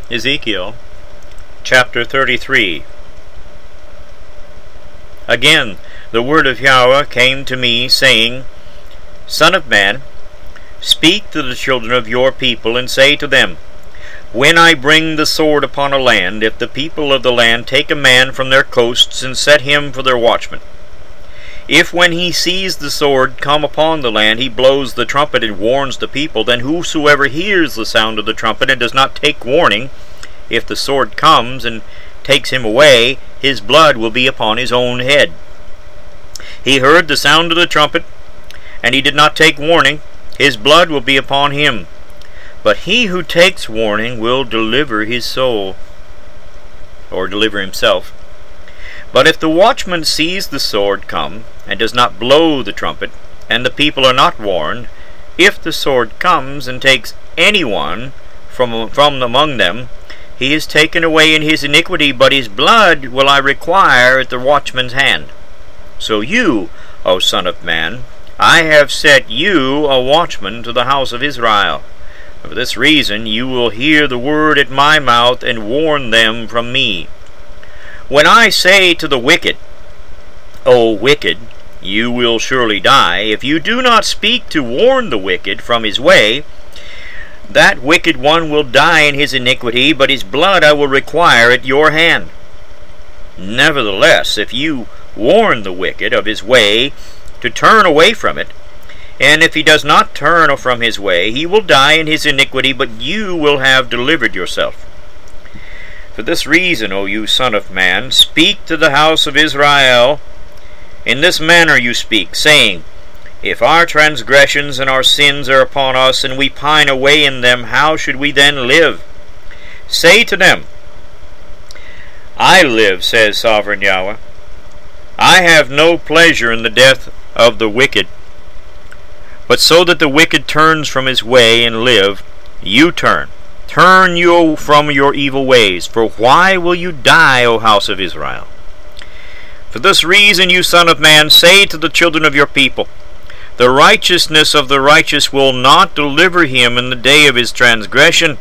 Ezekiel chapter 33. Again the word of Yahweh came to me, saying, Son of man, speak to the children of your people, and say to them, When I bring the sword upon a land, if the people of the land take a man from their coasts, and set him for their watchman, if when he sees the sword come upon the land, he blows the trumpet and warns the people, then whosoever hears the sound of the trumpet and does not take warning, if the sword comes and takes him away, his blood will be upon his own head. He heard the sound of the trumpet, and he did not take warning, his blood will be upon him. But he who takes warning will deliver his soul, or deliver himself. But if the watchman sees the sword come, and does not blow the trumpet, and the people are not warned, if the sword comes and takes anyone from among them, he is taken away in his iniquity, but his blood will I require at the watchman's hand. So you, O son of man, I have set you a watchman to the house of Israel. For this reason you will hear the word at my mouth, and warn them from me. When I say to the wicked, O wicked, you will surely die, if you do not speak to warn the wicked from his way, that wicked one will die in his iniquity, but his blood I will require at your hand. Nevertheless, if you warn the wicked of his way to turn away from it, and if he does not turn from his way, he will die in his iniquity, but you will have delivered yourself. For this reason, O you son of man, speak to the house of Israel. In this manner you speak, saying, If our transgressions and our sins are upon us, and we pine away in them, how should we then live? Say to them, I live, says sovereign Yahweh. I have no pleasure in the death of the wicked. But so that the wicked turns from his way and live, you turn. Turn you from your evil ways. For why will you die, O house of Israel? For this reason, you son of man, say to the children of your people, The righteousness of the righteous will not deliver him in the day of his transgression.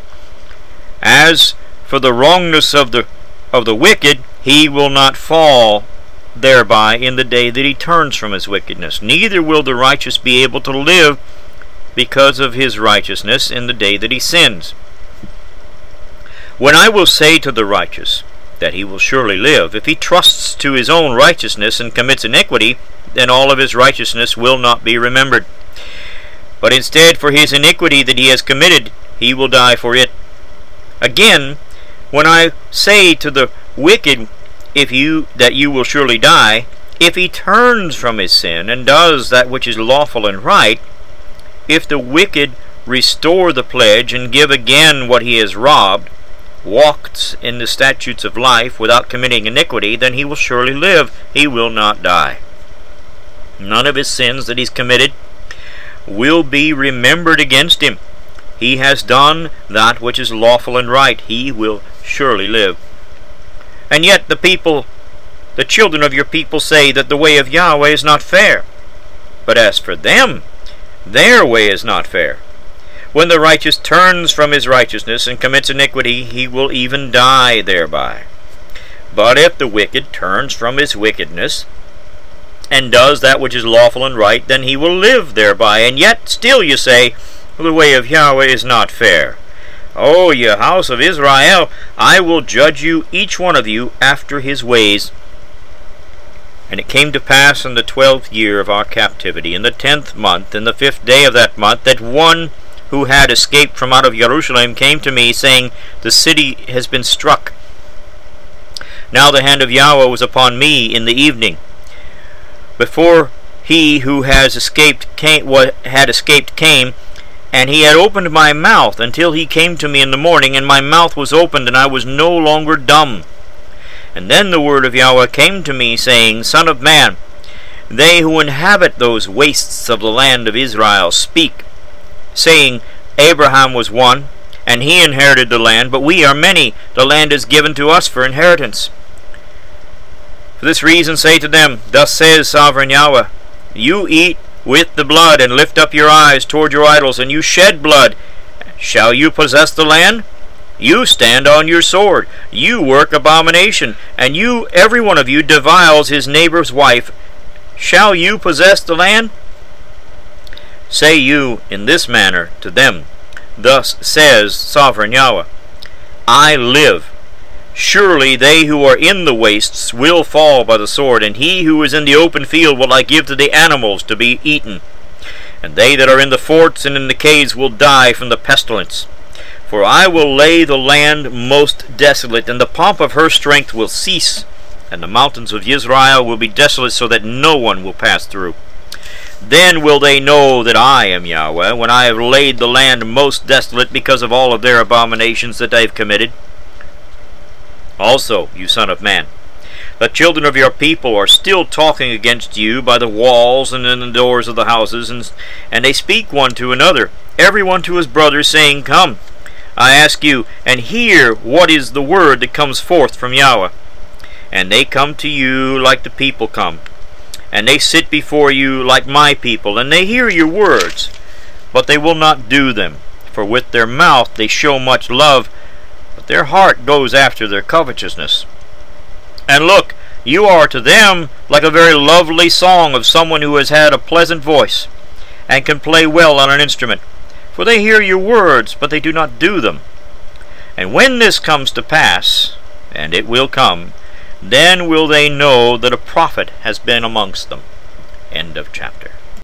As for the wrongness of the wicked, he will not fall thereby in the day that he turns from his wickedness. Neither will the righteous be able to live because of his righteousness in the day that he sins. When I will say to the righteous that he will surely live, if he trusts to his own righteousness and commits iniquity, then all of his righteousness will not be remembered. But instead, for his iniquity that he has committed, he will die for it. Again, when I say to the wicked that you will surely die, if he turns from his sin and does that which is lawful and right, if the wicked restore the pledge and give again what he has robbed, walks in the statutes of life without committing iniquity, then he will surely live, he will not die. None of his sins that he's committed will be remembered against him. He has done that which is lawful and right, he will surely live. And yet the children of your people say that the way of Yahweh is not fair. But as for them, their way is not fair. When the righteous turns from his righteousness and commits iniquity, he will even die thereby. But if the wicked turns from his wickedness and does that which is lawful and right, then he will live thereby. And yet still you say, the way of Yahweh is not fair. O ye house of Israel, I will judge you, each one of you, after his ways. And it came to pass in the 12th year of our captivity, in the 10th month, in the 5th day of that month, that one who had escaped from out of Jerusalem came to me, saying, The city has been struck. Now the hand of Yahweh was upon me in the evening, before he who had escaped came, and he had opened my mouth until he came to me in the morning, and my mouth was opened, and I was no longer dumb. And then the word of Yahweh came to me, saying, Son of man, they who inhabit those wastes of the land of Israel speak, saying, Abraham was one, and he inherited the land, but we are many. The land is given to us for inheritance. For this reason say to them, Thus says sovereign Yahweh, You eat with the blood, and lift up your eyes toward your idols, and you shed blood. Shall you possess the land? You stand on your sword, you work abomination, and you, every one of you, deviles his neighbor's wife. Shall you possess the land? Say you in this manner to them, Thus says Sovereign Yahweh, I live. Surely they who are in the wastes will fall by the sword, and he who is in the open field will I give to the animals to be eaten. And they that are in the forts and in the caves will die from the pestilence. For I will lay the land most desolate, and the pomp of her strength will cease, and the mountains of Israel will be desolate, so that no one will pass through. Then will they know that I am Yahweh, when I have laid the land most desolate because of all of their abominations that they have committed. Also, you son of man, the children of your people are still talking against you by the walls and in the doors of the houses, and they speak one to another, every one to his brother, saying, Come, I ask you, and hear what is the word that comes forth from Yahweh. And they come to you like the people come, and they sit before you like my people, and they hear your words, but they will not do them. For with their mouth they show much love, but their heart goes after their covetousness. And look, you are to them like a very lovely song of someone who has had a pleasant voice, and can play well on an instrument. For they hear your words, but they do not do them. And when this comes to pass, and it will come, then will they know that a prophet has been amongst them. End of chapter.